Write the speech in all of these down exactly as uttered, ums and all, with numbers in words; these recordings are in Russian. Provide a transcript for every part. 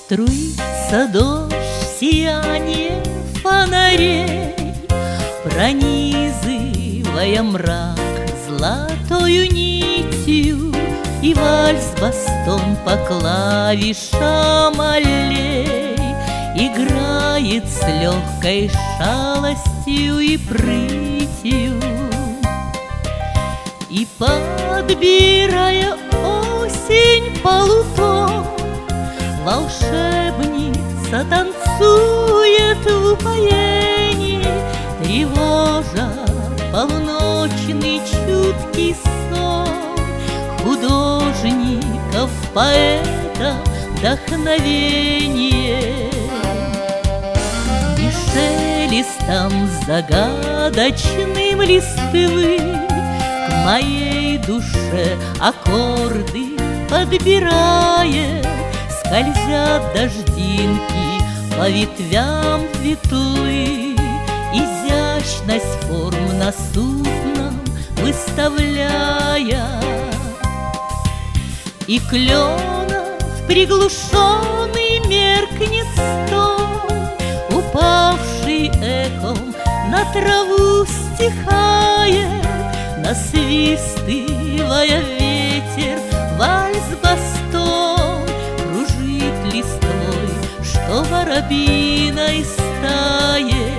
Струится дождь, сияние фонарей, пронизывая мрак золотою нитью, и вальс-бастон по клавишам аллей играет с легкой шалостью и прытью. И, подбирая осень полутон, волшебница танцует в упоении, тревожа полночный чуткий сон художников, поэтов вдохновение. И шелестом загадочным листвы к моей душе аккорды подбирая, скользят дождинки по ветвям ветлы, изящность форм на судном выставляя. И кленов приглушенный меркнет стон, упавший эхом на траву стихая, насвистывая ветер вальс-бастон кружит листвой, что воробьиной стаей.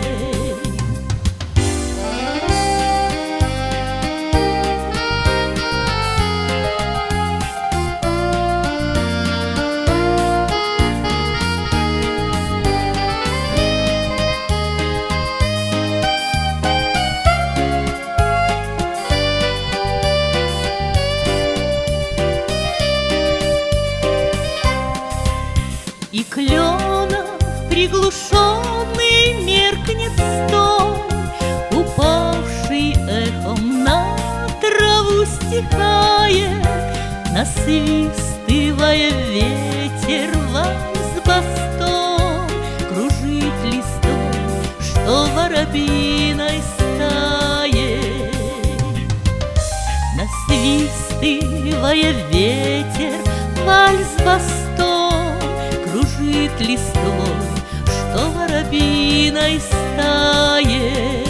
И кленов приглушенный меркнет стон, упавший эхом на траву стихая, насвистывая ветер вальс-бастон кружит листом, что воробьиной стаей. Насвистывая ветер вальс-бастон кружит листвой, что воробьиной стаей.